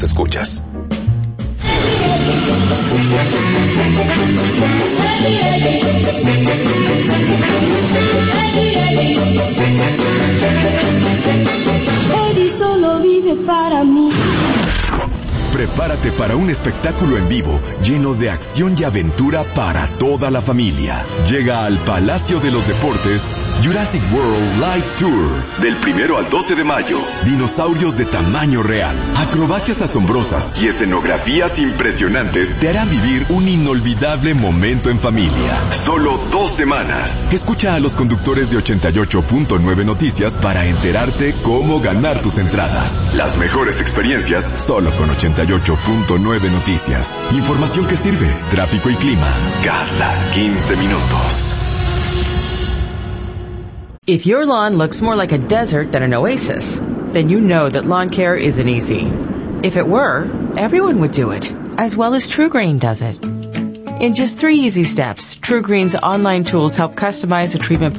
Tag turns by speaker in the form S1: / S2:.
S1: Escuchas.
S2: Eddie solo vive para mí.
S1: Prepárate para un espectáculo en vivo lleno de acción y aventura para toda la familia. Llega al Palacio de los Deportes Jurassic World Live Tour. Del 1 al 12 de mayo. Dinosaurios de tamaño real, acrobacias asombrosas y escenografías impresionantes te harán vivir un inolvidable momento en familia. Solo 2 semanas. Escucha a los conductores de 88.9 Noticias para enterarte cómo ganar tus entradas. Las mejores experiencias solo con 88.9 Noticias. Información que sirve. Tráfico y clima cada 15 minutos.
S3: If your lawn looks more like a desert than an oasis, then you know that lawn care isn't easy. If it were, everyone would do it, as well as TruGreen does it. In just 3 easy steps, TruGreen's online tools help customize a treatment